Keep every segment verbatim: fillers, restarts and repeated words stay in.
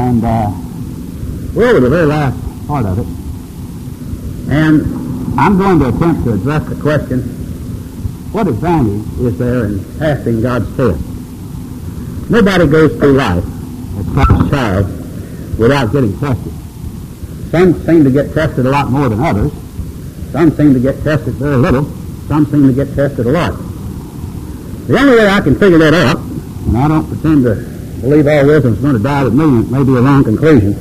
And uh, we're over the very last part of it. And I'm going to attempt to address the question, what advantage is there in passing God's test? Nobody goes through life as God's child without getting tested. Some seem to get tested a lot more than others. Some seem to get tested very little. Some seem to get tested a lot. The only way I can figure that out, and I don't pretend to believe all wisdom is going to die with me, and it may be a wrong conclusion,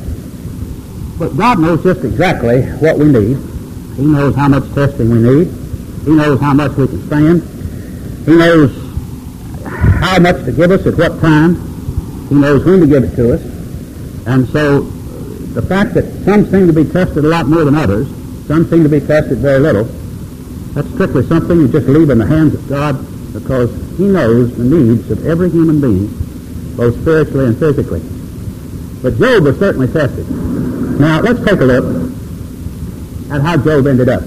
but God knows just exactly what we need. He knows how much testing we need. He knows how much we can stand. He knows how much to give us at what time. He knows when to give it to us. And so the fact that some seem to be tested a lot more than others, some seem to be tested very little, that's strictly something you just leave in the hands of God, because He knows the needs of every human being, both spiritually and physically. But Job was certainly tested. Now, let's take a look at how Job ended up.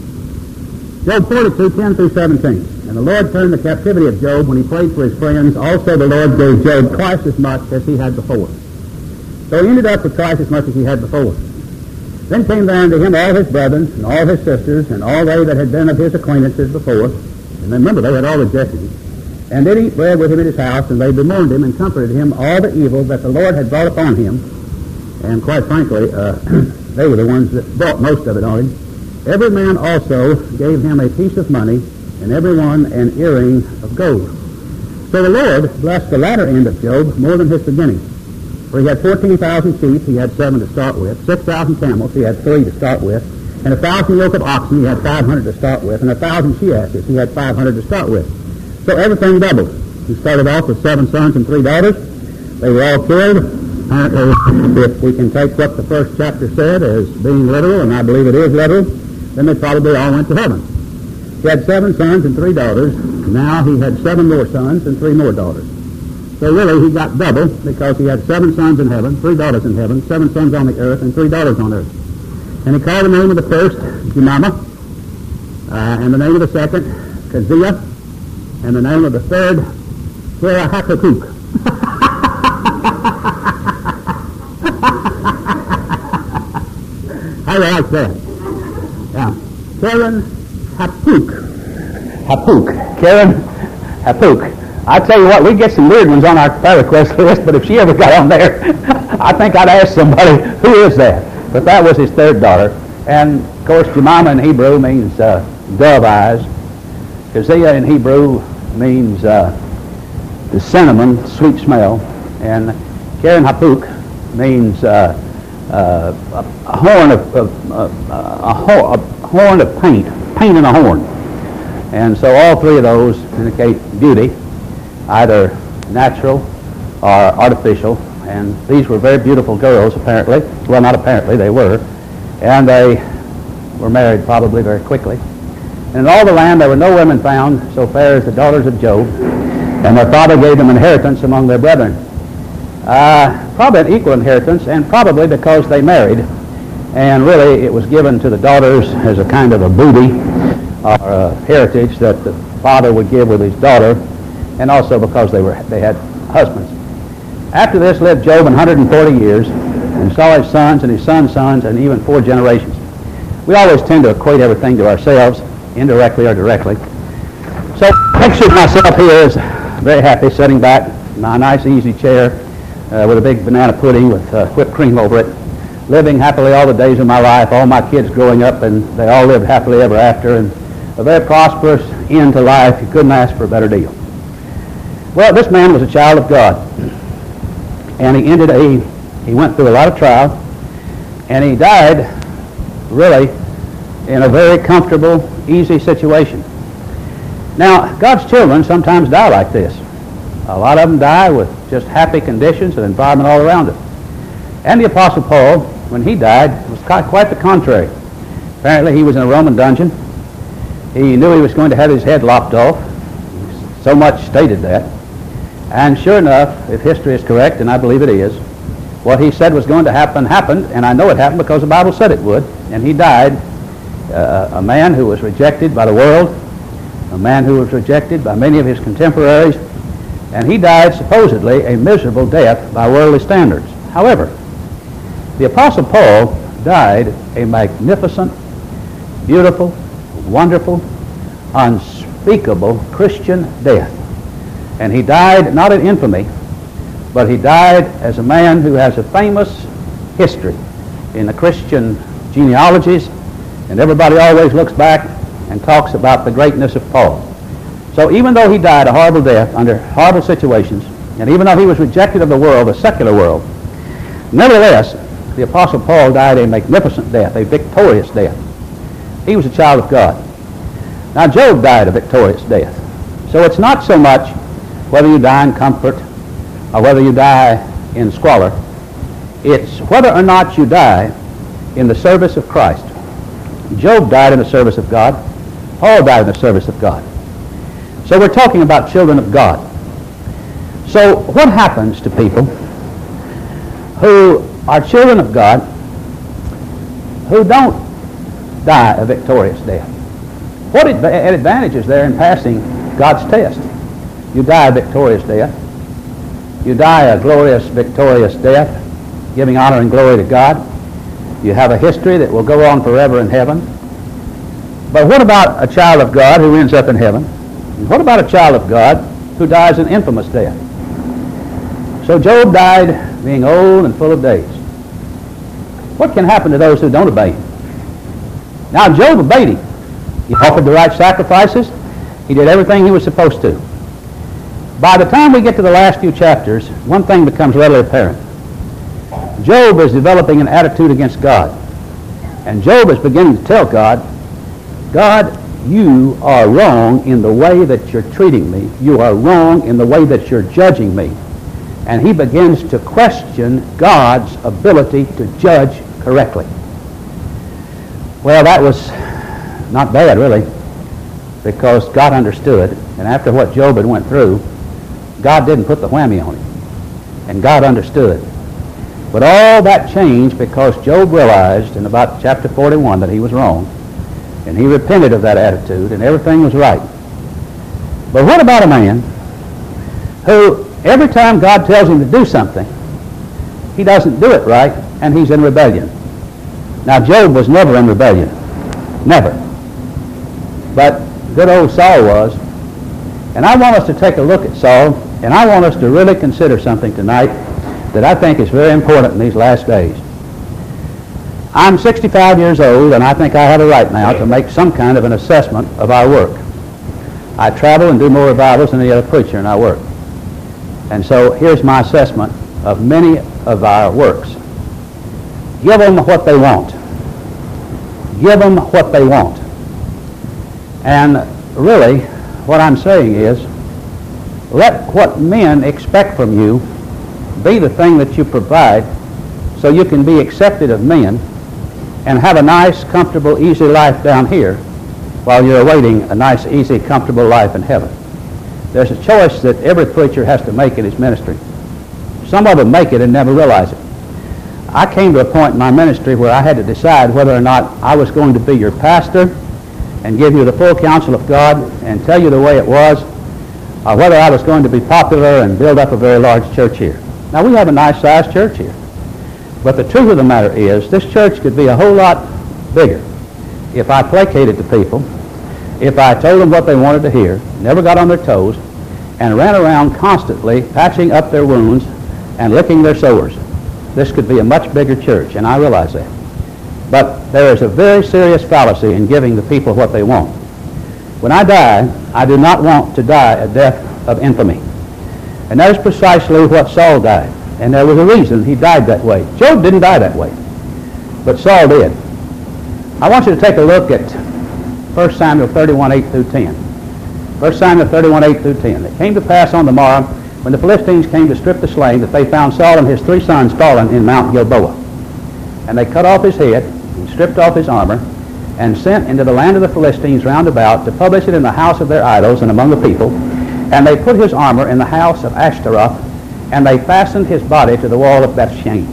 Job forty-two, ten through seventeen. And the Lord turned the captivity of Job when he prayed for his friends. Also the Lord gave Job twice as much as he had before. So he ended up with twice as much as he had before. Then came down to him all his brethren, and all his sisters, and all they that had been of his acquaintances before. And remember, they had all rejected him. And did eat bread with him in his house, and they bemoaned him and comforted him all the evil that the Lord had brought upon him. And quite frankly, uh, they were the ones that brought most of it on him. Every man also gave him a piece of money, and every one an earring of gold. So the Lord blessed the latter end of Job more than his beginning. For he had fourteen thousand sheep, he had seven to start with. Six thousand camels, he had three to start with. And a thousand yoke of oxen, he had five hundred to start with. And a thousand she-asses, he had five hundred to start with. So everything doubled. He started off with seven sons and three daughters. They were all killed. Apparently, if we can take what the first chapter said as being literal, and I believe it is literal, then they probably all went to heaven. He had seven sons and three daughters. Now he had seven more sons and three more daughters. So really, he got double, because he had seven sons in heaven, three daughters in heaven, seven sons on the earth, and three daughters on earth. And he called the name of the first Jemima, uh, and the name of the second Keziah, and the name of the third Keren-Happuch. How do you like that? Yeah. Keren-Happuch. Happuch. Keren-Happuch. I tell you what, we get some weird ones on our prayer request list, but if she ever got on there, I think I'd ask somebody, who is that? But that was his third daughter. And, of course, Jemima in Hebrew means uh, dove eyes. Keziah in Hebrew means uh, the cinnamon, sweet smell. And Keren-Happuch means uh, uh, a, a horn of, of uh, a, ho- a horn of paint, paint in a horn. And so all three of those indicate beauty, either natural or artificial, and these were very beautiful girls, apparently. Well, not apparently, they were. And they were married probably very quickly. And in all the land there were no women found so fair as the daughters of Job, and their father gave them inheritance among their brethren. Uh, probably an equal inheritance, and probably because they married, and really it was given to the daughters as a kind of a booty or a heritage that the father would give with his daughter, and also because they were they had husbands. After this lived Job one hundred forty years, and saw his sons and his sons' sons, and even four generations. We always tend to equate everything to ourselves, indirectly or directly. So picture myself here as very happy, sitting back in my nice easy chair uh, with a big banana pudding with uh, whipped cream over it, living happily all the days of my life, all my kids growing up, and they all lived happily ever after, and a very prosperous end to life. You couldn't ask for a better deal. Well, this man was a child of God, and he ended a, he went through a lot of trial, and he died really in a very comfortable, easy situation. Now, God's children sometimes die like this. A lot of them die with just happy conditions and environment all around them. And the Apostle Paul, when he died, was quite the contrary. Apparently he was in a Roman dungeon. He knew he was going to have his head lopped off. So much stated that. And sure enough, if history is correct, and I believe it is, what he said was going to happen happened, and I know it happened because the Bible said it would. And he died uh, a man who was rejected by the world, a man who was rejected by many of his contemporaries, and he died supposedly a miserable death by worldly standards. However, the Apostle Paul died a magnificent, beautiful, wonderful, unspeakable Christian death. And he died not in infamy, but he died as a man who has a famous history in the Christian genealogies, and everybody always looks back and talks about the greatness of Paul. So even though he died a horrible death under horrible situations, and even though he was rejected of the world, the secular world, nevertheless, the Apostle Paul died a magnificent death, a victorious death. He was a child of God. Now Job died a victorious death. So it's not so much whether you die in comfort or whether you die in squalor. It's whether or not you die in the service of Christ. Job died in the service of God. Paul died in the service of God. So we're talking about children of God. So what happens to people who are children of God who don't die a victorious death? What adva- advantage is there in passing God's test? You die a victorious death. You die a glorious, victorious death, giving honor and glory to God. You have a history that will go on forever in heaven. But what about a child of God who ends up in heaven? And what about a child of God who dies an infamous death? So Job died being old and full of days. What can happen to those who don't obey him? Now Job obeyed him. He offered the right sacrifices. He did everything he was supposed to. By the time we get to the last few chapters, one thing becomes readily apparent. Job is developing an attitude against God. And Job is beginning to tell God, God, you are wrong in the way that you're treating me. You are wrong in the way that you're judging me. And he begins to question God's ability to judge correctly. Well, that was not bad, really, because God understood. And after what Job had went through, God didn't put the whammy on him. And God understood. But all that changed because Job realized in about chapter forty-one that he was wrong. And he repented of that attitude, and everything was right. But what about a man who, every time God tells him to do something, he doesn't do it right, and he's in rebellion? Now, Job was never in rebellion. Never. But good old Saul was. And I want us to take a look at Saul, and I want us to really consider something tonight that I think is very important in these last days. I'm sixty-five years old, and I think I have a right now to make some kind of an assessment of our work. I travel and do more revivals than any other preacher in our work. And so here's my assessment of many of our works. Give them what they want. Give them what they want. And really, what I'm saying is, let what men expect from you be the thing that you provide so you can be accepted of men and have a nice, comfortable, easy life down here while you're awaiting a nice, easy, comfortable life in heaven. There's a choice that every preacher has to make in his ministry. Some of them make it and never realize it. I came to a point in my ministry where I had to decide whether or not I was going to be your pastor and give you the full counsel of God and tell you the way it was, or whether I was going to be popular and build up a very large church here. Now, we have a nice-sized church here. But the truth of the matter is, this church could be a whole lot bigger if I placated the people, if I told them what they wanted to hear, never got on their toes, and ran around constantly patching up their wounds and licking their sores. This could be a much bigger church, and I realize that. But there is a very serious fallacy in giving the people what they want. When I die, I do not want to die a death of infamy. And that is precisely what Saul died. And there was a reason he died that way. Job didn't die that way, but Saul did. I want you to take a look at First Samuel thirty-one, eight through ten. First Samuel thirty-one, eight through ten. It came to pass on the morrow, when the Philistines came to strip the slain, that they found Saul and his three sons fallen in Mount Gilboa. And they cut off his head, and stripped off his armor, and sent into the land of the Philistines round about to publish it in the house of their idols and among the people. And they put his armor in the house of Ashtaroth, and they fastened his body to the wall of Bethshan.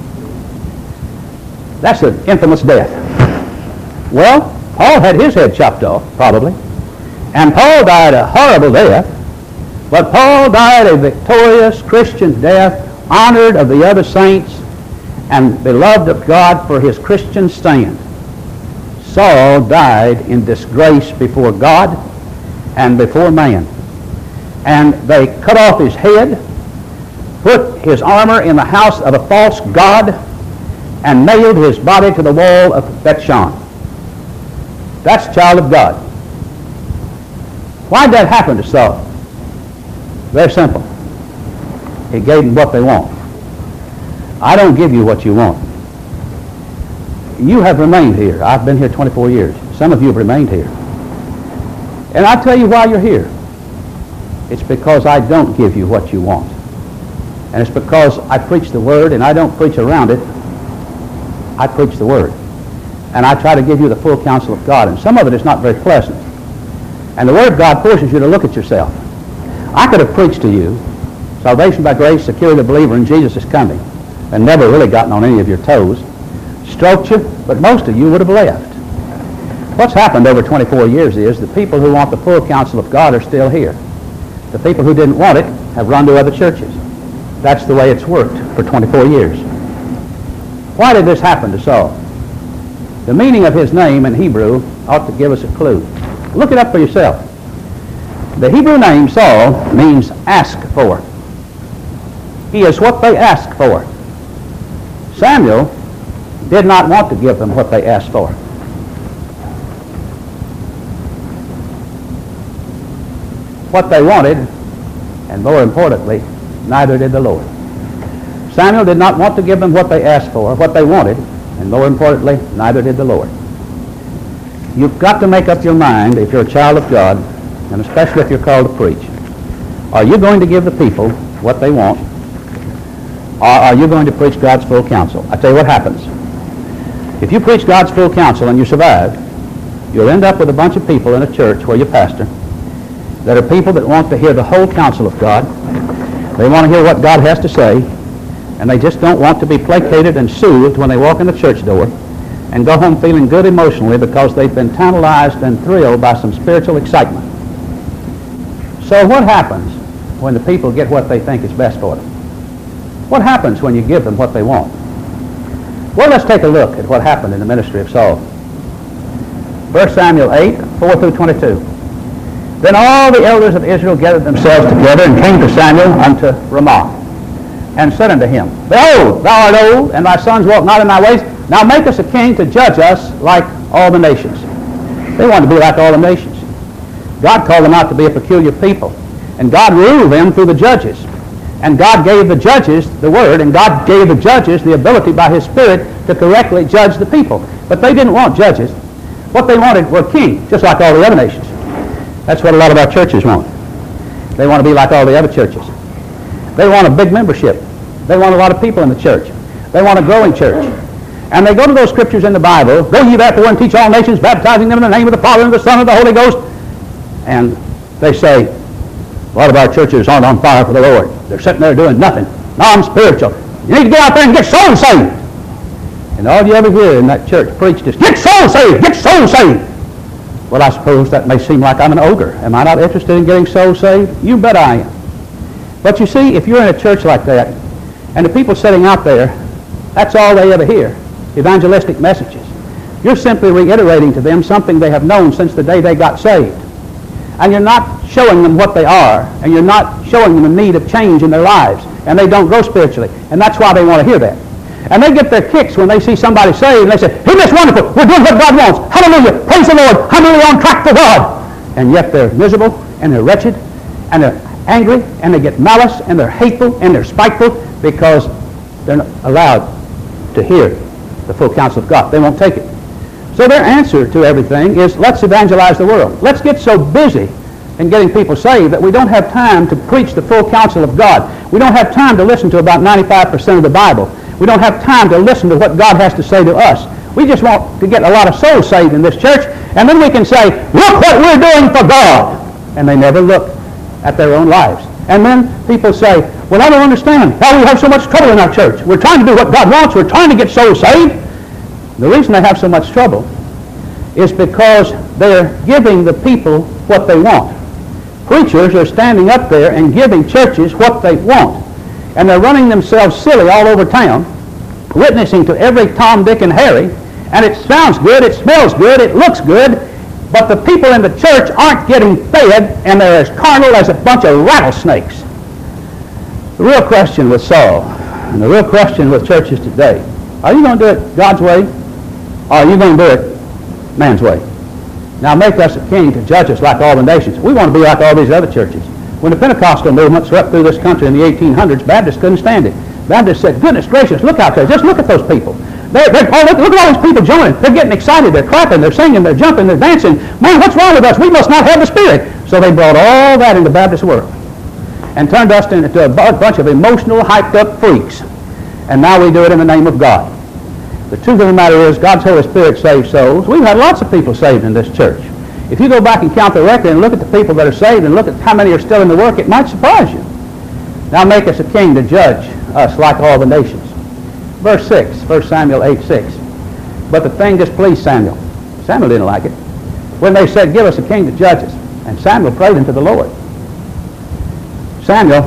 That's an infamous death. Well, Paul had his head chopped off, probably. And Paul died a horrible death, but Paul died a victorious Christian death honored of the other saints, and beloved of God for his Christian stand. Saul died in disgrace before God and before man. And they cut off his head, put his armor in the house of a false god, and nailed his body to the wall of Bethshan. That's a child of God. Why did that happen to Saul? Very simple. He gave them what they want. I don't give you what you want. You have remained here. I've been here twenty-four years. Some of you have remained here. And I'll tell you why you're here. It's because I don't give you what you want. And it's because I preach the Word, and I don't preach around it. I preach the Word. And I try to give you the full counsel of God. And some of it is not very pleasant. And the Word of God forces you to look at yourself. I could have preached to you salvation by grace, secure the believer, and Jesus is coming, and never really gotten on any of your toes, stroked you, but most of you would have left. What's happened over twenty-four years is the people who want the full counsel of God are still here. The people who didn't want it have run to other churches. That's the way it's worked for twenty-four years. Why did this happen to Saul? The meaning of his name in Hebrew ought to give us a clue. Look it up for yourself. The Hebrew name Saul means ask for. He is what they asked for. Samuel did not want to give them what they asked for. What they wanted, and more importantly, neither did the Lord. Samuel did not want to give them what they asked for, what they wanted, and more importantly, neither did the Lord. You've got to make up your mind, if you're a child of God, and especially if you're called to preach, are you going to give the people what they want, or are you going to preach God's full counsel? I tell you what happens. If you preach God's full counsel and you survive, you'll end up with a bunch of people in a church where you pastor that are people that want to hear the whole counsel of God. They want to hear what God has to say, and they just don't want to be placated and soothed when they walk in the church door and go home feeling good emotionally because they've been tantalized and thrilled by some spiritual excitement. So what happens when the people get what they think is best for them? What happens when you give them what they want? Well, let's take a look at what happened in the ministry of Saul. First Samuel eight, four through twenty-two. Then all the elders of Israel gathered themselves together and came to Samuel unto Ramah, and said unto him, Behold, thou art old, and thy sons walk not in thy ways. Now make us a king to judge us like all the nations. They wanted to be like all the nations. God called them out to be a peculiar people, and God ruled them through the judges. And God gave the judges the word, and God gave the judges the ability by his Spirit to correctly judge the people. But they didn't want judges. What they wanted were kings, just like all the other nations. That's what a lot of our churches want. They want to be like all the other churches. They want a big membership. They want a lot of people in the church. They want a growing church. And they go to those scriptures in the Bible, Go ye therefore and teach all nations, baptizing them in the name of the Father and the Son and the Holy Ghost. And they say, a lot of our churches aren't on fire for the Lord. They're sitting there doing nothing. Non-spiritual. You need to get out there and get souls saved. And all you ever hear in that church preached is, get souls saved, get souls saved. Well, I suppose that may seem like I'm an ogre. Am I not interested in getting souls saved? You bet I am. But you see, if you're in a church like that, and the people sitting out there, that's all they ever hear, evangelistic messages. You're simply reiterating to them something they have known since the day they got saved. And you're not showing them what they are, and you're not showing them the need of change in their lives, and they don't grow spiritually. And that's why they want to hear that. And they get their kicks when they see somebody saved, and they say, isn't this wonderful? We're doing what God wants. Hallelujah. Praise the Lord. I'm really on track for God. And yet they're miserable, and they're wretched, and they're angry, and they get malice, and they're hateful, and they're spiteful, because they're not allowed to hear the full counsel of God. They won't take it. So their answer to everything is, let's evangelize the world. Let's get so busy in getting people saved that we don't have time to preach the full counsel of God. We don't have time to listen to about ninety-five percent of the Bible. We don't have time to listen to what God has to say to us. We just want to get a lot of souls saved in this church, and then we can say, look what we're doing for God. And they never look at their own lives. And then people say, well, I don't understand why we have so much trouble in our church. We're trying to do what God wants. We're trying to get souls saved. The reason they have so much trouble is because they're giving the people what they want. Preachers are standing up there and giving churches what they want. and they're running themselves silly all over town, witnessing to every Tom, Dick, and Harry, and it sounds good, it smells good, it looks good, but the people in the church aren't getting fed, and they're as carnal as a bunch of rattlesnakes. The real question with Saul, and the real question with churches today, are you going to do it God's way, or are you going to do it man's way? Now make us a king to judge us like all the nations. We want to be like all these other churches. When the Pentecostal movement swept through this country in the eighteen hundreds, Baptists couldn't stand it. Baptists said, goodness gracious, look out there. Just look at those people. They're, they're, oh, look, look at all these people joining. They're getting excited. They're clapping. They're singing. They're jumping. They're dancing. Man, what's wrong with us? We must not have the Spirit. So they brought all that into Baptist world and turned us into a bunch of emotional, hyped-up freaks. And now we do it in the name of God. The truth of the matter is God's Holy Spirit saves souls. We've had lots of people saved in this church. If you go back and count the record and look at the people that are saved and look at how many are still in the work, it might surprise you. Now make us a king to judge us like all the nations. Verse six, First Samuel eight six. But the thing displeased Samuel. Samuel didn't like it. When they said, give us a king to judge us. And Samuel prayed unto the Lord. Samuel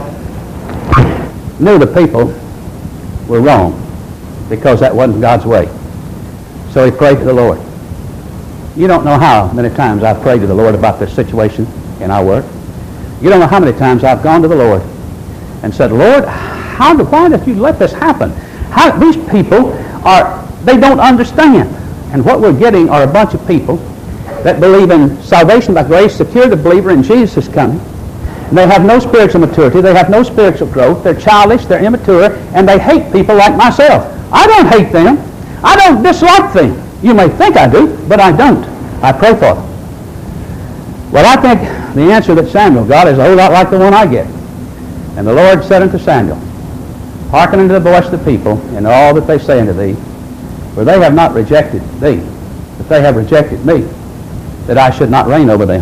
knew the people were wrong because that wasn't God's way. So he prayed to the Lord. You don't know how many times I've prayed to the Lord about this situation in our work. You don't know how many times I've gone to the Lord and said, Lord, how do, why did you let this happen? How, these people are, they don't understand. And what we're getting are a bunch of people that believe in salvation by grace, secure the believer in Jesus' coming. And they have no spiritual maturity. They have no spiritual growth. They're childish. They're immature. And they hate people like myself. I don't hate them. I don't dislike them. You may think I do, but I don't. I pray for them. Well, I think the answer that Samuel got is a whole lot like the one I get. And the Lord said unto Samuel, hearken unto the voice of the people in all that they say unto thee, for they have not rejected thee, but they have rejected me, that I should not reign over them.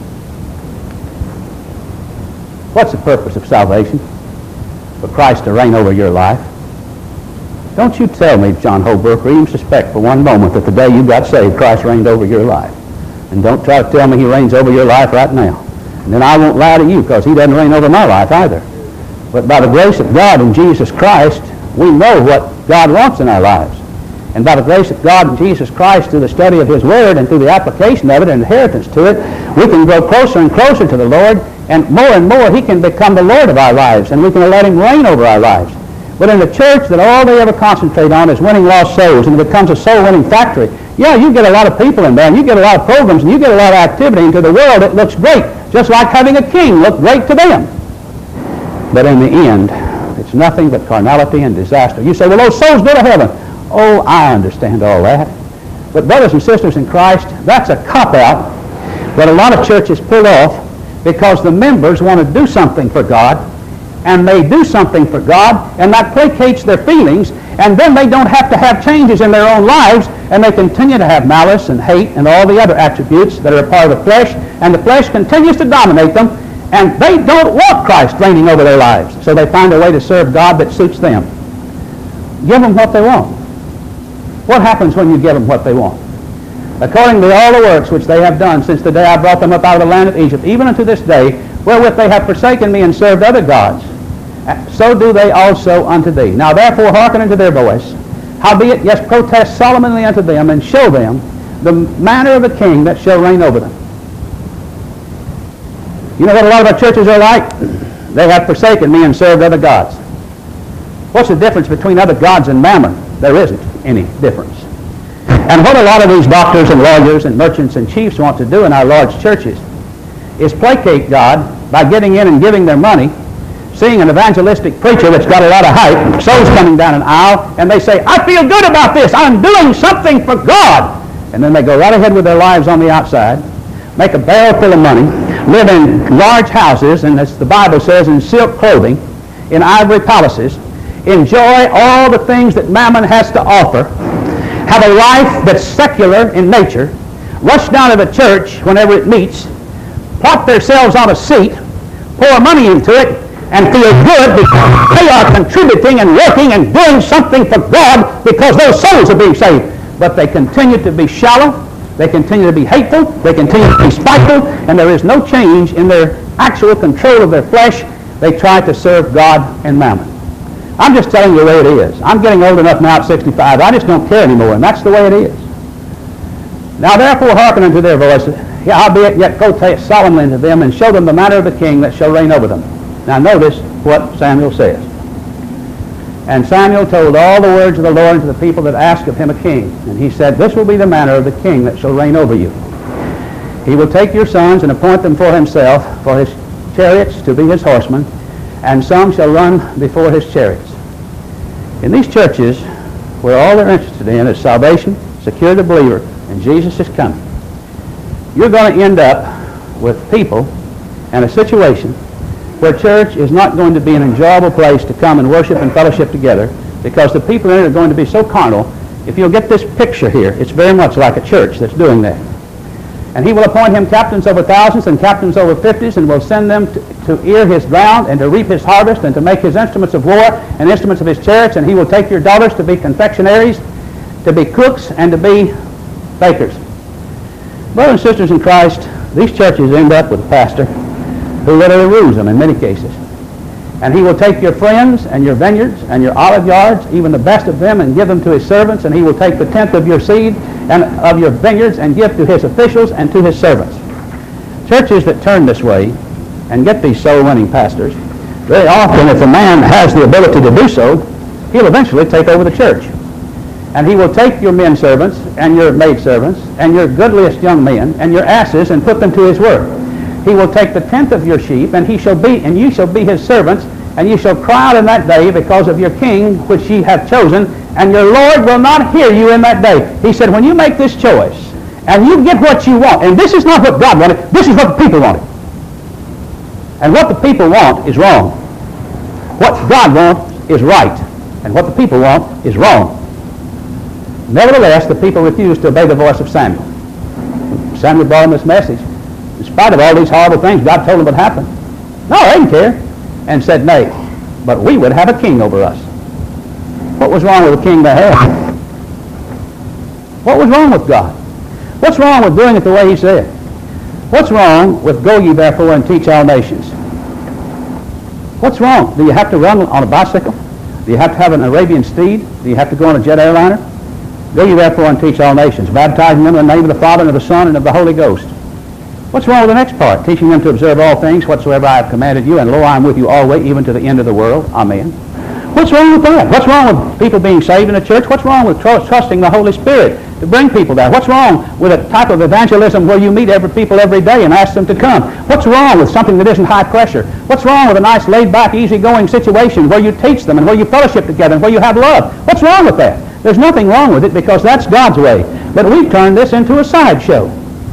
What's the purpose of salvation? For Christ to reign over your life. Don't you tell me, John Holbrook, or even suspect for one moment that the day you got saved, Christ reigned over your life. And don't try to tell me he reigns over your life right now. And then I won't lie to you, because he doesn't reign over my life either. But by the grace of God in Jesus Christ, we know what God wants in our lives. And by the grace of God in Jesus Christ, through the study of his word and through the application of it and adherence to it, we can grow closer and closer to the Lord, and more and more he can become the Lord of our lives, and we can let him reign over our lives. But in the church, that all they ever concentrate on is winning lost souls, and it becomes a soul-winning factory. Yeah, you get a lot of people in there, and you get a lot of programs, and you get a lot of activity, and to the world it looks great, just like having a king look great to them. But in the end, it's nothing but carnality and disaster. You say, well, those souls go to heaven. Oh, I understand all that. But brothers and sisters in Christ, that's a cop-out that a lot of churches pull off because the members want to do something for God, and they do something for God, and that placates their feelings, and then they don't have to have changes in their own lives, and they continue to have malice and hate and all the other attributes that are a part of the flesh, and the flesh continues to dominate them, and they don't want Christ reigning over their lives, so they find a way to serve God that suits them. Give them what they want. What happens when you give them what they want? According to all the works which they have done since the day I brought them up out of the land of Egypt, even unto this day, wherewith they have forsaken me and served other gods, so do they also unto thee. Now therefore hearken unto their voice. Howbeit, yes, protest solemnly unto them, and show them the manner of a king that shall reign over them. You know what a lot of our churches are like? They have forsaken me and served other gods. What's the difference between other gods and mammon? There isn't any difference. And what a lot of these doctors and lawyers and merchants and chiefs want to do in our large churches is placate God by getting in and giving their money, seeing an evangelistic preacher that's got a lot of hype, souls coming down an aisle, and they say, I feel good about this, I'm doing something for God. And then they go right ahead with their lives on the outside, make a barrel full of money, live in large houses, and as the Bible says, in silk clothing, in ivory palaces, enjoy all the things that mammon has to offer, have a life that's secular in nature, rush down to the church whenever it meets, plop themselves on a seat, pour money into it, and feel good because they are contributing and working and doing something for God because those souls are being saved. But they continue to be shallow, they continue to be hateful, they continue to be spiteful, and there is no change in their actual control of their flesh. They try to serve God and mammon. I'm just telling you the way it is. I'm getting old enough now at sixty-five. I just don't care anymore, and that's the way it is. Now therefore hearken unto their voice, howbeit yet go solemnly unto them, and show them the manner of the king that shall reign over them. Now notice what Samuel says. And Samuel told all the words of the Lord to the people that asked of him a king. And he said, this will be the manner of the king that shall reign over you. He will take your sons and appoint them for himself, for his chariots to be his horsemen, and some shall run before his chariots. In these churches, where all they're interested in is salvation, secure the believer, and Jesus is coming, you're going to end up with people and a situation where church is not going to be an enjoyable place to come and worship and fellowship together, because the people in it are going to be so carnal. If you'll get this picture here, it's very much like a church that's doing that. And he will appoint him captains over thousands and captains over fifties, and will send them to, to ear his ground and to reap his harvest and to make his instruments of war and instruments of his chariots. And he will take your daughters to be confectionaries, to be cooks, and to be bakers. Brothers and sisters in Christ, these churches end up with a pastor who literally rules them in many cases. And he will take your friends and your vineyards and your olive yards, even the best of them, and give them to his servants. And he will take the tenth of your seed and of your vineyards and give to his officials and to his servants. Churches that turn this way and get these soul-winning pastors, very often, if a man has the ability to do so, he'll eventually take over the church. And he will take your men servants and your maid servants and your goodliest young men and your asses and put them to his work. He will take the tenth of your sheep, and he shall be, and you shall be his servants, and you shall cry out in that day because of your king which ye have chosen, and your Lord will not hear you in that day. He said, when you make this choice, and you get what you want, and this is not what God wanted, this is what the people wanted. And what the people want is wrong. What God wants is right, and what the people want is wrong. Nevertheless, the people refused to obey the voice of Samuel. Samuel brought him this message. In spite of all these horrible things God told them would happen. No, they didn't care. And said, nay, but we would have a king over us. What was wrong with the king they had? What was wrong with God? What's wrong with doing it the way he said? What's wrong with go ye therefore and teach all nations? What's wrong? Do you have to run on a bicycle? Do you have to have an Arabian steed? Do you have to go on a jet airliner? Go ye therefore and teach all nations, baptizing them in the name of the Father and of the Son and of the Holy Ghost. What's wrong with the next part? Teaching them to observe all things whatsoever I have commanded you, and lo, I am with you always, even to the end of the world. Amen. What's wrong with that? What's wrong with people being saved in the church? What's wrong with tr- trusting the Holy Spirit to bring people there? What's wrong with a type of evangelism where you meet every people every day and ask them to come? What's wrong with something that isn't high pressure? What's wrong with a nice laid-back, easy-going situation where you teach them and where you fellowship together and where you have love? What's wrong with that? There's nothing wrong with it, because that's God's way. But we've turned this into a sideshow.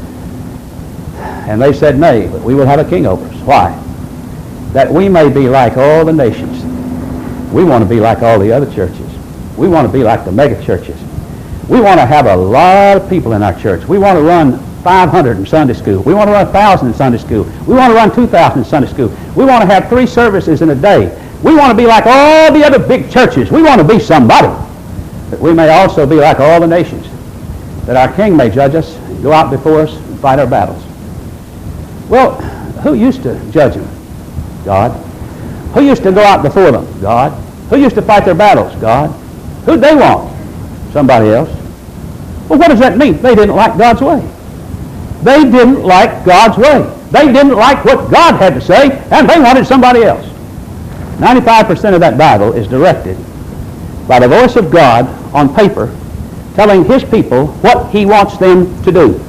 And they said, nay, but we will have a king over us. Why? That we may be like all the nations. We want to be like all the other churches. We want to be like the mega churches. We want to have a lot of people in our church. We want to run five hundred in Sunday school. We want to run one thousand in Sunday school. We want to run two thousand in Sunday school. We want to have three services in a day. We want to be like all the other big churches. We want to be somebody. That we may also be like all the nations. That our king may judge us, go out before us, and fight our battles. Well, who used to judge them? God. Who used to go out before them? God. Who used to fight their battles? God. Who'd they want? Somebody else. Well, what does that mean? They didn't like God's way. They didn't like God's way. They didn't like what God had to say, and they wanted somebody else. ninety-five percent of that Bible is directed by the voice of God on paper, telling his people what he wants them to do.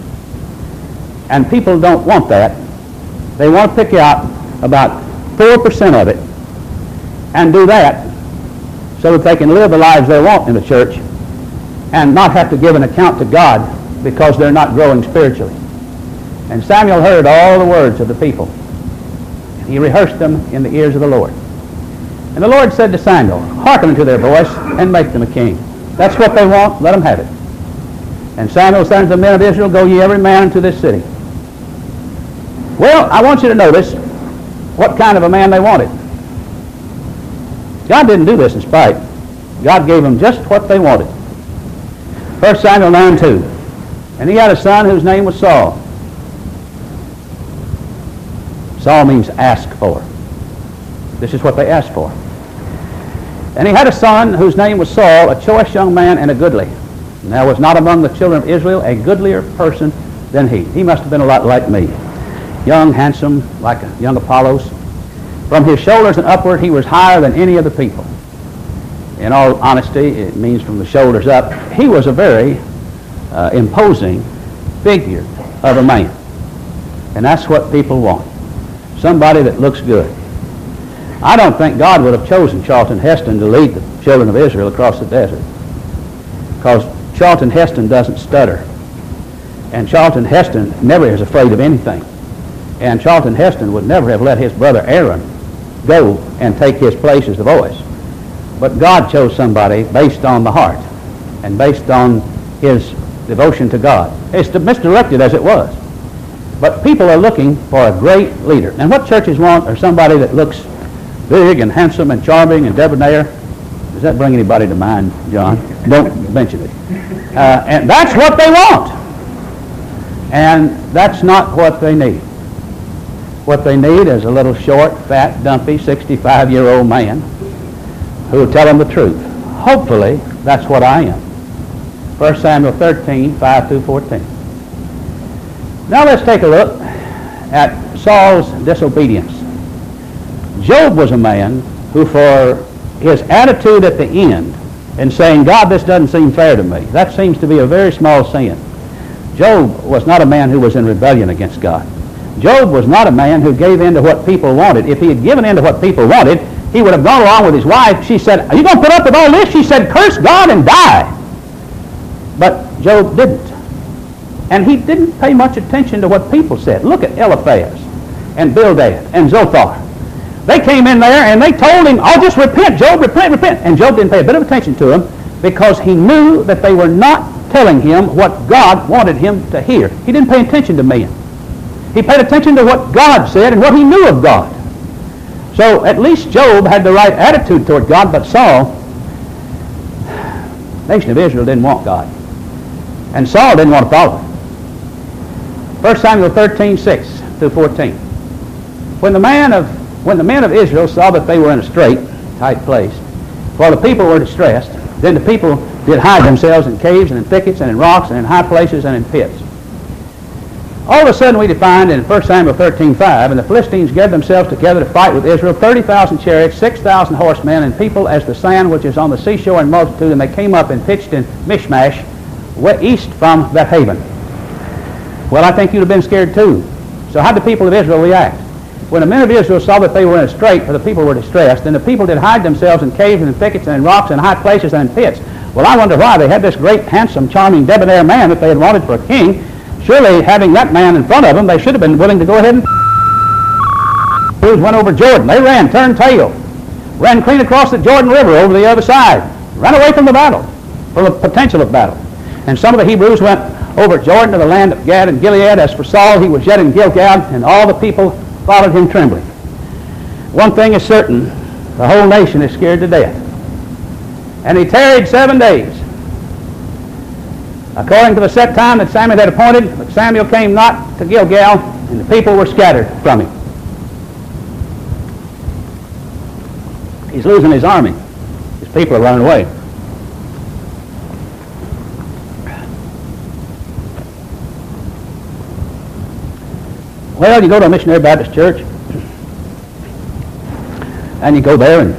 And people don't want that. They want to pick out about four percent of it and do that so that they can live the lives they want in the church and not have to give an account to God because they're not growing spiritually. And Samuel heard all the words of the people. He rehearsed them in the ears of the Lord. And the Lord said to Samuel, hearken unto their voice and make them a king. That's what they want. Let them have it. And Samuel said unto the men of Israel, go ye every man into this city. Well, I want you to notice what kind of a man they wanted. God didn't do this in spite. God gave them just what they wanted. First Samuel nine two. And he had a son whose name was Saul. Saul means ask for. This is what they asked for. And he had a son whose name was Saul, a choice young man and a goodly. And there was not among the children of Israel a goodlier person than he. He must have been a lot like me. Young, handsome, like a young Apollos. From his shoulders and upward, he was higher than any of the people. In all honesty, it means from the shoulders up. He was a very uh, imposing figure of a man. And that's what people want. Somebody that looks good. I don't think God would have chosen Charlton Heston to lead the children of Israel across the desert, because Charlton Heston doesn't stutter. And Charlton Heston never is afraid of anything. And Charlton Heston would never have let his brother Aaron go and take his place as the voice. But God chose somebody based on the heart and based on his devotion to God. It's misdirected as it was. But people are looking for a great leader. And what churches want are somebody that looks big and handsome and charming and debonair. Does that bring anybody to mind, John? Don't mention it. Uh, and that's what they want. And that's not what they need. What they need is a little short, fat, dumpy, sixty-five-year-old man who will tell them the truth. Hopefully, that's what I am. First Samuel thirteen, five through fourteen. Now let's take a look at Saul's disobedience. Job was a man who, for his attitude at the end and saying, God, this doesn't seem fair to me, that seems to be a very small sin. Job was not a man who was in rebellion against God. Job was not a man who gave in to what people wanted. If he had given in to what people wanted, he would have gone along with his wife. She said, are you going to put up with all this? She said, curse God and die. But Job didn't. And he didn't pay much attention to what people said. Look at Eliphaz and Bildad and Zophar. They came in there and they told him, oh, just repent, Job, repent, repent. And Job didn't pay a bit of attention to them because he knew that they were not telling him what God wanted him to hear. He didn't pay attention to men. He paid attention to what God said and what he knew of God. So at least Job had the right attitude toward God, but Saul, the nation of Israel, didn't want God. And Saul didn't want to follow him. First Samuel thirteen, six through fourteen. When the man of when the men of Israel saw that they were in a strait, tight place, while the people were distressed, then the people did hide themselves in caves and in thickets and in rocks and in high places and in pits. All of a sudden we find in First Samuel thirteen, five, and the Philistines gathered themselves together to fight with Israel, thirty thousand chariots, six thousand horsemen, and people as the sand which is on the seashore in multitude, and they came up and pitched in Michmash, east from Bethaven. Well, I think you'd have been scared too. So how did the people of Israel react? When the men of Israel saw that they were in a strait, for the people were distressed, then the people did hide themselves in caves and in thickets and in rocks and high places and in pits. Well, I wonder why. They had this great, handsome, charming, debonair man that they had wanted for a king. Surely, having that man in front of them, they should have been willing to go ahead and went over Jordan. They ran, turned tail, ran clean across the Jordan River over the other side, ran away from the battle, from the potential of battle. And some of the Hebrews went over Jordan to the land of Gad and Gilead. As for Saul, he was yet in Gilgal, and all the people followed him trembling. One thing is certain, the whole nation is scared to death. And he tarried seven days, according to the set time that Samuel had appointed, but Samuel came not to Gilgal, and the people were scattered from him. He's losing his army. His people are running away. Well, you go to a missionary Baptist church, and you go there and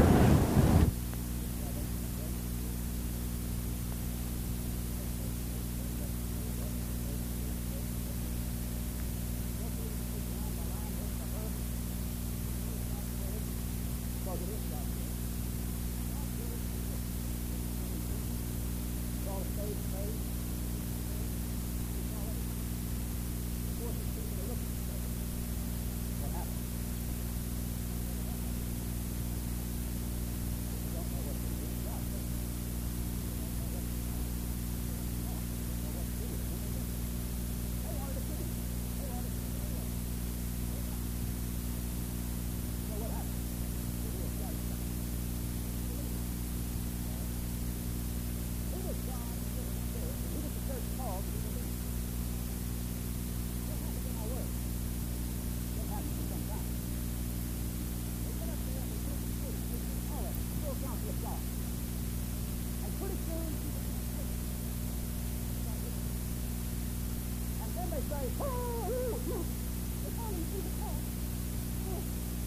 say, oh, oh, look, the falling through the cross. Oh,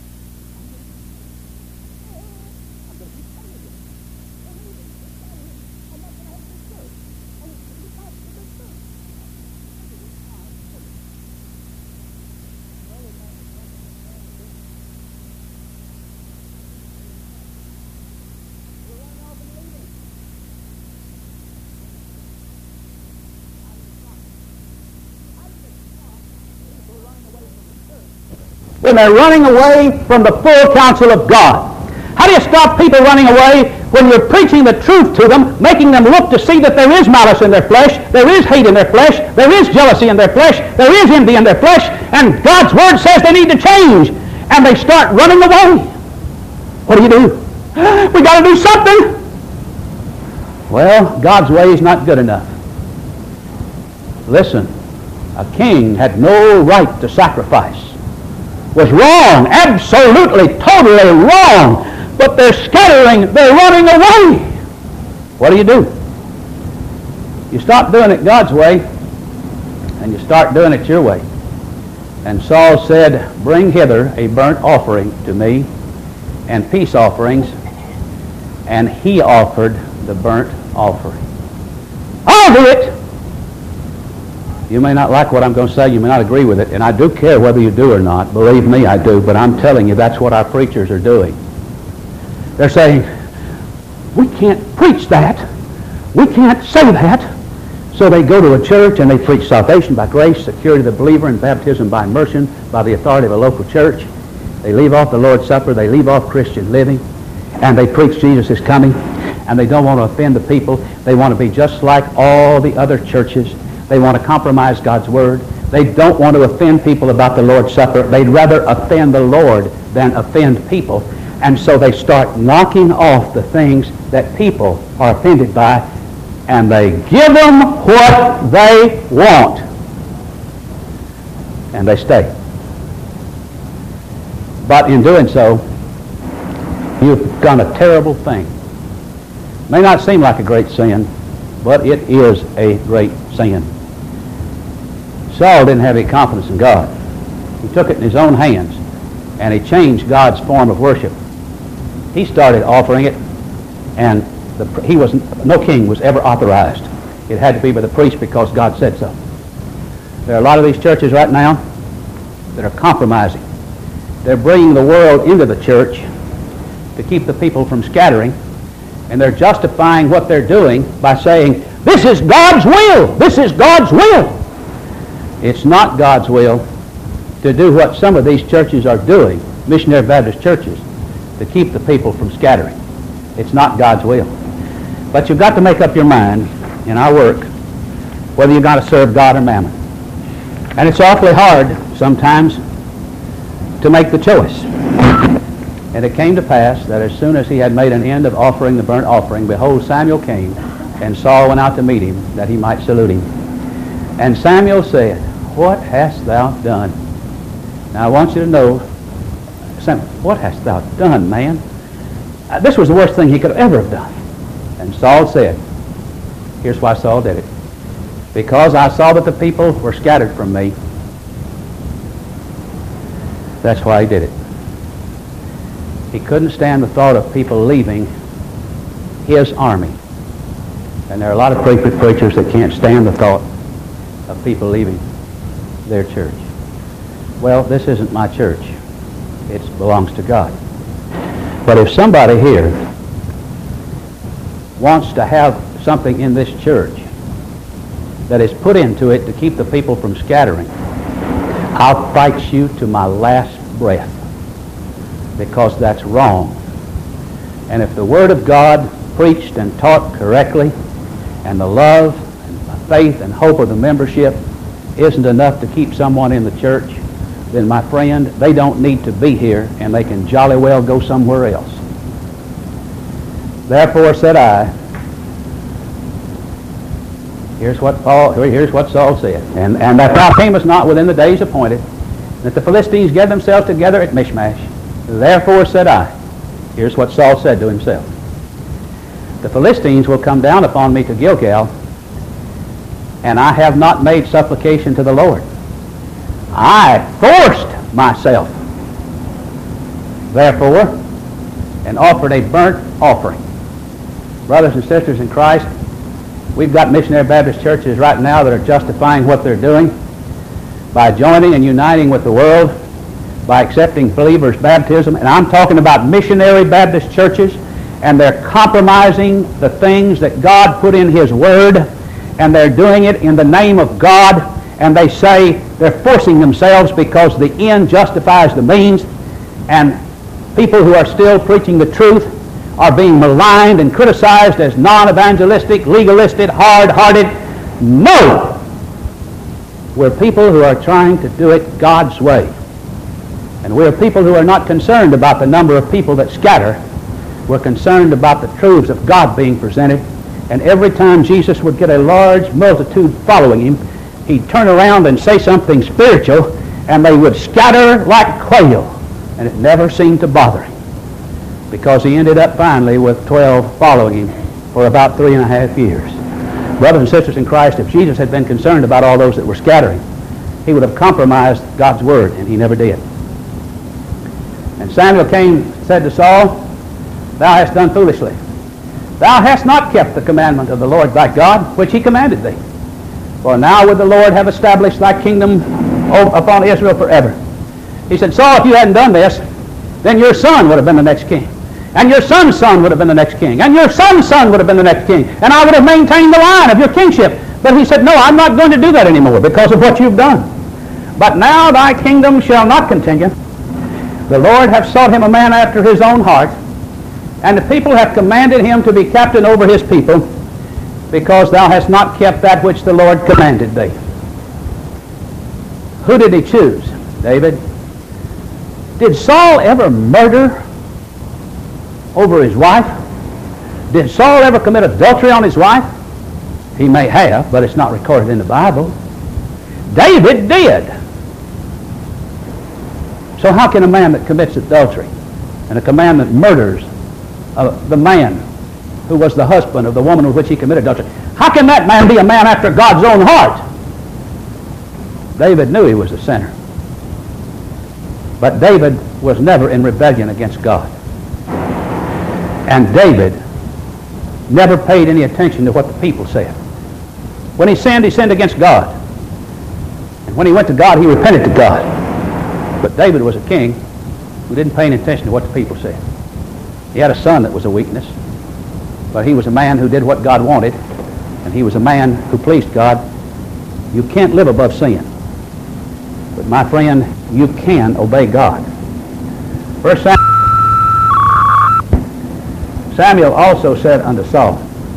I'm going to keep telling you. I'm going to keep telling you. I'm not going to have this church. I'm going to keep fighting for this church. Well, it's not we're running off and leaving. When they're running away from the full counsel of God. How do you stop people running away when you're preaching the truth to them, making them look to see that there is malice in their flesh, there is hate in their flesh, there is jealousy in their flesh, there is envy in their flesh, and God's Word says they need to change, and they start running away? What do you do? We got to do something. Well, God's way is not good enough. Listen, a king had no right to sacrifice. Was wrong, absolutely, totally wrong. But they're scattering, they're running away. What do you do? You stop doing it God's way, and you start doing it your way. And Saul said, bring hither a burnt offering to me, and peace offerings. And he offered the burnt offering. I'll do it. You may not like what I'm going to say. You may not agree with it. And I do care whether you do or not. Believe me, I do. But I'm telling you, that's what our preachers are doing. They're saying, we can't preach that. We can't say that. So they go to a church and they preach salvation by grace, security of the believer, and baptism by immersion by the authority of a local church. They leave off the Lord's Supper. They leave off Christian living. And they preach Jesus is coming. And they don't want to offend the people. They want to be just like all the other churches. They want to compromise God's Word. They don't want to offend people about the Lord's Supper. They'd rather offend the Lord than offend people. And so they start knocking off the things that people are offended by, and they give them what they want. And they stay. But in doing so, you've done a terrible thing. May not seem like a great sin, but it is a great sin. Saul didn't have any confidence in God. He took it in his own hands, and he changed God's form of worship. He started offering it, and the, he was no king was ever authorized. It had to be by the priest because God said so. There are a lot of these churches right now that are compromising. They're bringing the world into the church to keep the people from scattering, and they're justifying what they're doing by saying, this is God's will. This is God's will. It's not God's will to do what some of these churches are doing, missionary Baptist churches, to keep the people from scattering. It's not God's will. But you've got to make up your mind in our work whether you've got to serve God or mammon. And it's awfully hard sometimes to make the choice. And it came to pass that as soon as he had made an end of offering the burnt offering, behold, Samuel came, and Saul went out to meet him, that he might salute him. And Samuel said, what hast thou done? Now I want you to know, Samuel, what hast thou done, man? Uh, this was the worst thing he could ever have done. And Saul said, here's why Saul did it. Because I saw that the people were scattered from me. That's why he did it. He couldn't stand the thought of people leaving his army. And there are a lot of preachers that can't stand the thought of people leaving their church. Well, this isn't my church. It belongs to God. But if somebody here wants to have something in this church that is put into it to keep the people from scattering, I'll fight you to my last breath, because that's wrong. And if the Word of God preached and taught correctly, and the love and faith and hope of the membership isn't enough to keep someone in the church, then my friend, they don't need to be here, and they can jolly well go somewhere else. Therefore said I, here's what Paul, here's what Saul said, and, and that thou camest not within the days appointed, that the Philistines gathered themselves together at Michmash. Therefore said I, here's what Saul said to himself, the Philistines will come down upon me to Gilgal, and I have not made supplication to the Lord. I forced myself, therefore, and offered a burnt offering. Brothers and sisters in Christ, we've got missionary Baptist churches right now that are justifying what they're doing by joining and uniting with the world, by accepting believers' baptism. And I'm talking about missionary Baptist churches, and they're compromising the things that God put in His Word, and they're doing it in the name of God, and they say they're forcing themselves because the end justifies the means, and people who are still preaching the truth are being maligned and criticized as non-evangelistic, legalistic, hard-hearted. No! We're people who are trying to do it God's way. And we're people who are not concerned about the number of people that scatter. We're concerned about the truths of God being presented. And every time Jesus would get a large multitude following Him, He'd turn around and say something spiritual, and they would scatter like quail. And it never seemed to bother Him, because He ended up finally with twelve following Him for about three and a half years. Brothers and sisters in Christ, if Jesus had been concerned about all those that were scattering, He would have compromised God's Word, and He never did. And Samuel came and said to Saul, Thou hast done foolishly. Thou hast not kept the commandment of the Lord thy God, which He commanded thee. For now would the Lord have established thy kingdom upon Israel forever. He said, Saul, if you hadn't done this, then your son would have been the next king. And your son's son would have been the next king. And your son's son would have been the next king. And I would have maintained the line of your kingship. But he said, no, I'm not going to do that anymore because of what you've done. But now thy kingdom shall not continue. The Lord hath sought him a man after his own heart, and the people have commanded him to be captain over his people, because thou hast not kept that which the Lord commanded thee. Who did he choose? David. Did Saul ever murder over his wife? Did Saul ever commit adultery on his wife? He may have, but it's not recorded in the Bible. David did. So how can a man that commits adultery and a man that murders uh, the man who was the husband of the woman with which he committed adultery, how can that man be a man after God's own heart? David knew he was a sinner. But David was never in rebellion against God. And David never paid any attention to what the people said. When he sinned, he sinned against God. And when he went to God, he repented to God. But David was a king who didn't pay any attention to what the people said. He had a son that was a weakness, but he was a man who did what God wanted, and he was a man who pleased God. You can't live above sin. But my friend, you can obey God. First Samuel, Samuel also said unto Saul,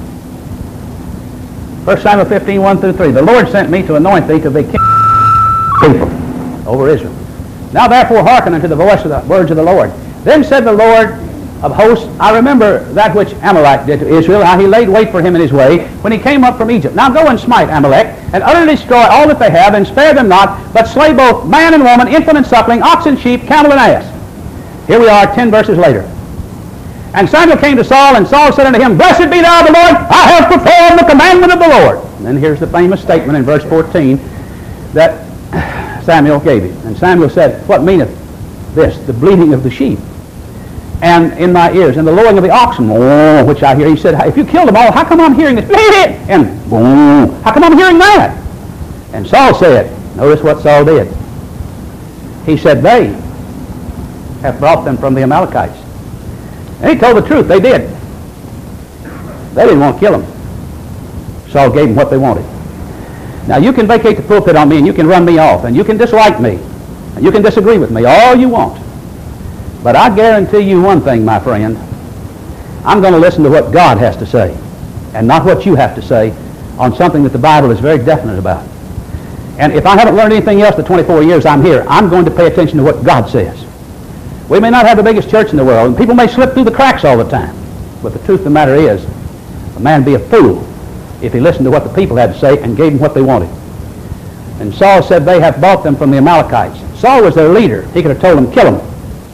First Samuel fifteen, one through three, The Lord sent me to anoint thee to be king of people over Israel. Now therefore hearken unto the voice of the words of the Lord. Then said the Lord of hosts, I remember that which Amalek did to Israel, how he laid wait for him in his way, when he came up from Egypt. Now go and smite Amalek, and utterly destroy all that they have, and spare them not, but slay both man and woman, infant and suckling, ox and sheep, camel and ass. Here we are, ten verses later. And Samuel came to Saul, and Saul said unto him, Blessed be thou the Lord, I have performed the commandment of the Lord. And then here's the famous statement in verse fourteen that Samuel gave him. And Samuel said, What meaneth this? The bleating of the sheep, and in my ears, and the lowing of the oxen, oh, which I hear. He said, if you killed them all, how come I'm hearing this? And oh, how come I'm hearing that? And Saul said, notice what Saul did. He said, they have brought them from the Amalekites. And he told the truth. They did. They didn't want to kill them. Saul gave them what they wanted. Now, you can vacate the pulpit on me, and you can run me off, and you can dislike me, and you can disagree with me all you want. But I guarantee you one thing, my friend. I'm going to listen to what God has to say, and not what you have to say on something that the Bible is very definite about. And if I haven't learned anything else the twenty-four years I'm here, I'm going to pay attention to what God says. We may not have the biggest church in the world, and people may slip through the cracks all the time. But the truth of the matter is, a man be a fool if he listened to what the people had to say and gave them what they wanted. And Saul said, they have bought them from the Amalekites. Saul was their leader. He could have told them, kill them.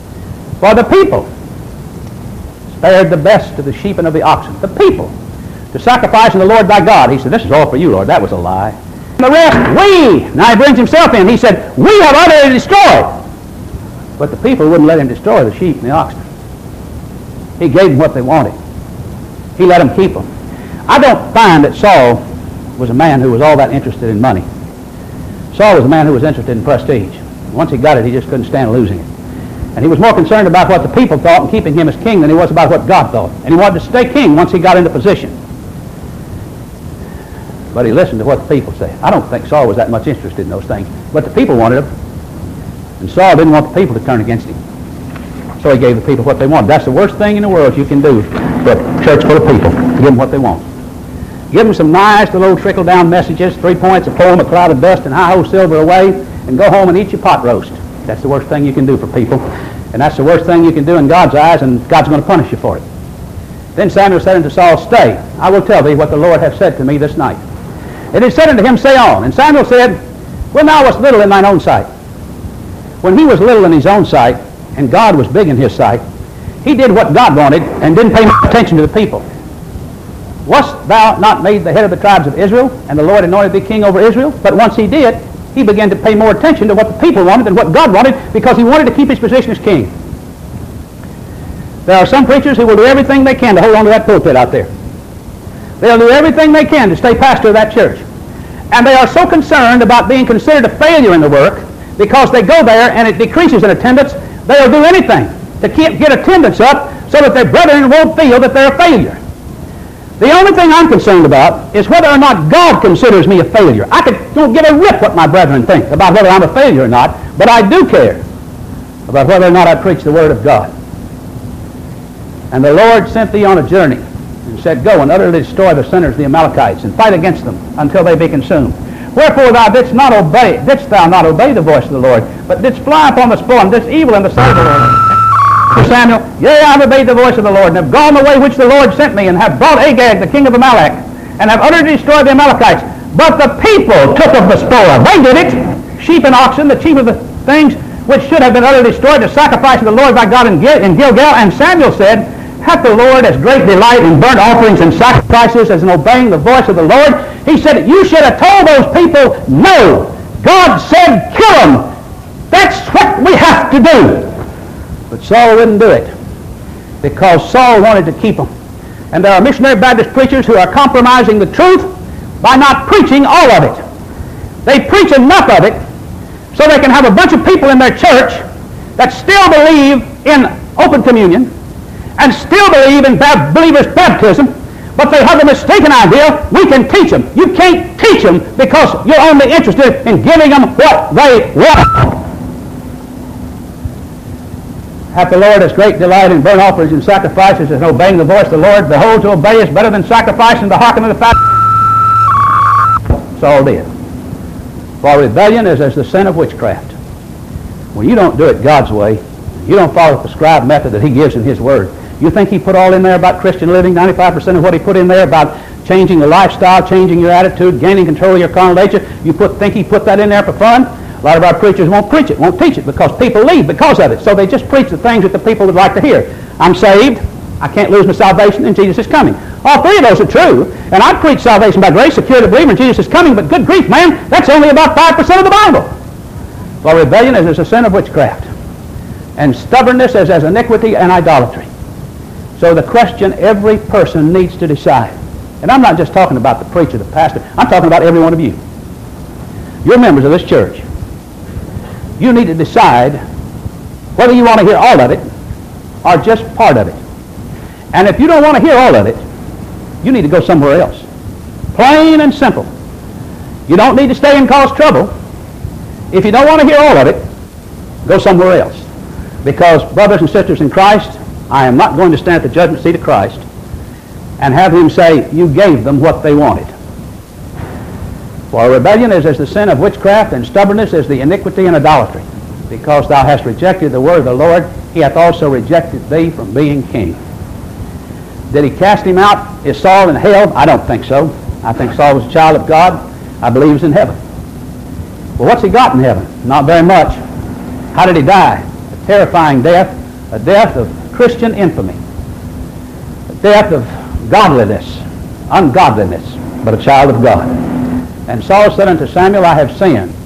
For the people spared the best of the sheep and of the oxen. The people. to sacrificing the Lord thy God. He said, this is all for you, Lord. That was a lie. And the rest, we. Now he brings himself in. He said, we have utterly destroyed. But the people wouldn't let him destroy the sheep and the oxen. He gave them what they wanted. He let them keep them. I don't find that Saul was a man who was all that interested in money. Saul was a man who was interested in prestige. Once he got it, he just couldn't stand losing it. And he was more concerned about what the people thought and keeping him as king than he was about what God thought. And he wanted to stay king once he got into position. But he listened to what the people said. I don't think Saul was that much interested in those things. But the people wanted him. And Saul didn't want the people to turn against him. So he gave the people what they wanted. That's the worst thing in the world you can do for a church full of people. Give them what they want. Give them some nice little trickle-down messages, three points, a poem, a cloud of dust, and hi-ho silver away, and go home and eat your pot roast. That's the worst thing you can do for people. And that's the worst thing you can do in God's eyes, and God's going to punish you for it. Then Samuel said unto Saul, stay, I will tell thee what the Lord hath said to me this night. And he said unto him, say on. And Samuel said, when thou wast little in thine own sight. When he was little in his own sight, and God was big in his sight, he did what God wanted and didn't pay much attention to the people. Wast thou not made the head of the tribes of Israel, and the Lord anointed thee king over Israel? But once he did, he began to pay more attention to what the people wanted than what God wanted, because he wanted to keep his position as king. There are some preachers who will do everything they can to hold on to that pulpit out there. They'll do everything they can to stay pastor of that church. And they are so concerned about being considered a failure in the work, because they go there and it decreases in attendance, they'll do anything to keep, get attendance up so that their brethren won't feel that they're a failure. The only thing I'm concerned about is whether or not God considers me a failure. I could, don't give a rip what my brethren think about whether I'm a failure or not, but I do care about whether or not I preach the Word of God. And the Lord sent thee on a journey and said, go and utterly destroy the sinners, the Amalekites, and fight against them until they be consumed. Wherefore thou didst not obey, didst thou not obey the voice of the Lord, but didst fly upon the spoil, and didst evil in the sight of the Lord. To Samuel, yea, I have obeyed the voice of the Lord, and have gone the way which the Lord sent me, and have brought Agag, the king of Amalek, and have utterly destroyed the Amalekites. But the people took of the spoil. They did it. Sheep and oxen, the chief of the things which should have been utterly destroyed, to sacrifice to the Lord thy God in Gil- in Gilgal. And Samuel said, hath the Lord as great delight in burnt offerings and sacrifices as in obeying the voice of the Lord? He said, you should have told those people, no. God said, kill them. That's what we have to do. But Saul wouldn't do it, because Saul wanted to keep them. And there are missionary Baptist preachers who are compromising the truth by not preaching all of it. They preach enough of it so they can have a bunch of people in their church that still believe in open communion and still believe in bab- believers' baptism, but they have a mistaken idea we can teach them. You can't teach them, because you're only interested in giving them what they want. Hath the Lord as great delight in burnt offerings and sacrifices as in obeying the voice of the Lord? Behold, to obey is better than sacrifice, and to hearken to the fat. Saul did. For rebellion is as the sin of witchcraft. When you don't do it God's way, you don't follow the prescribed method that he gives in his word. You think he put all in there about Christian living, ninety-five percent of what he put in there about changing your lifestyle, changing your attitude, gaining control of your carnal nature, you put, think he put that in there for fun? A lot of our preachers won't preach it, won't teach it, because people leave because of it. So they just preach the things that the people would like to hear. I'm saved. I can't lose my salvation, and Jesus is coming. All three of those are true. And I preach salvation by grace, secure the believer, and Jesus is coming. But good grief, man, that's only about five percent of the Bible. For rebellion is as a sin of witchcraft, and stubbornness is as iniquity and idolatry. So the question every person needs to decide, and I'm not just talking about the preacher, the pastor, I'm talking about every one of you. You're members of this church. You need to decide whether you want to hear all of it or just part of it. And if you don't want to hear all of it, you need to go somewhere else. Plain and simple. You don't need to stay and cause trouble. If you don't want to hear all of it, go somewhere else. Because, brothers and sisters in Christ, I am not going to stand at the judgment seat of Christ and have him say, you gave them what they wanted. For rebellion is as the sin of witchcraft, and stubbornness is the iniquity and idolatry. Because thou hast rejected the word of the Lord, he hath also rejected thee from being king. Did he cast him out? Is Saul in hell? I don't think so. I think Saul was a child of God. I believe he's in heaven. Well, what's he got in heaven? Not very much. How did he die? A terrifying death, a death of Christian infamy, a death of godliness, ungodliness, but a child of God. And Saul said unto Samuel, I have sinned.